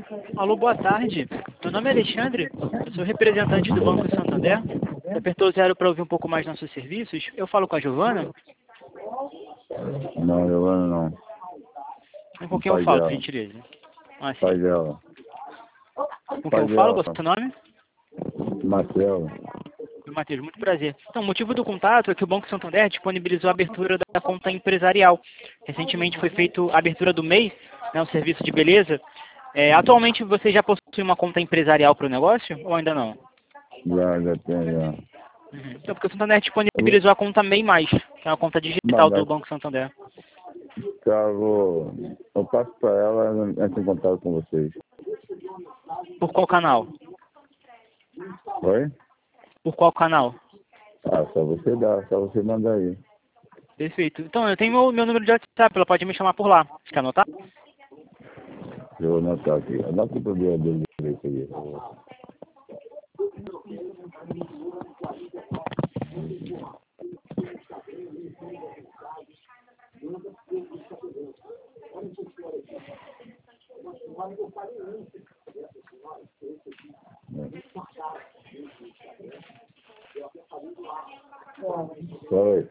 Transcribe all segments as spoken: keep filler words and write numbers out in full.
Alô, boa tarde. Meu nome é Alexandre, eu sou representante do Banco Santander. Você apertou zero para ouvir um pouco mais nossos serviços. Eu falo com a Giovana. Não, Giovana não. Com O quem eu pai falo, por dela. gentileza? Ah, sim. Pai dela. Com quem Pai eu falo? dela. Qual é o seu nome? Marcelo. Matheus, muito prazer. Então, o motivo do contato é que o Banco Santander disponibilizou a abertura da conta empresarial. Recentemente foi feita a abertura do mês, né, um serviço de beleza. É, atualmente você já possui uma conta empresarial para o negócio ou ainda não? Já, já tem, já. Uhum. Então, porque o Santander disponibilizou a conta MEI Mais, que é uma conta digital do Mas, Banco Santander. tá, vou, eu passo pra ela, entra em contato com vocês. Por qual canal? Oi? Por qual canal? Ah, só você dá, só você mandar aí. Perfeito. Então, eu tenho meu, meu número de WhatsApp, ela pode me chamar por lá. Você quer anotar? Eu vou anotar aqui. Anota o problema dele direito aí. Oi.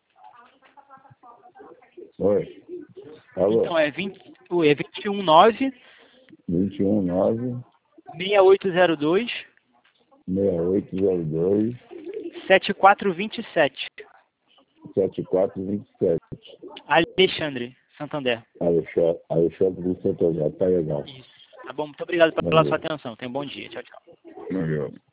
Oi. Alô? Então, é, vinte, oi, é vinte e um nove, vinte e um, nove, seis oito zero dois, seis oito zero dois, sete quatro dois sete. sete quatro dois sete. Alexandre, Santander. Alexandre, Alexandre do Santander. Tá legal. Isso. Tá bom, muito obrigado pela Valeu. sua atenção. Tenha um bom dia. Tchau, tchau. Valeu.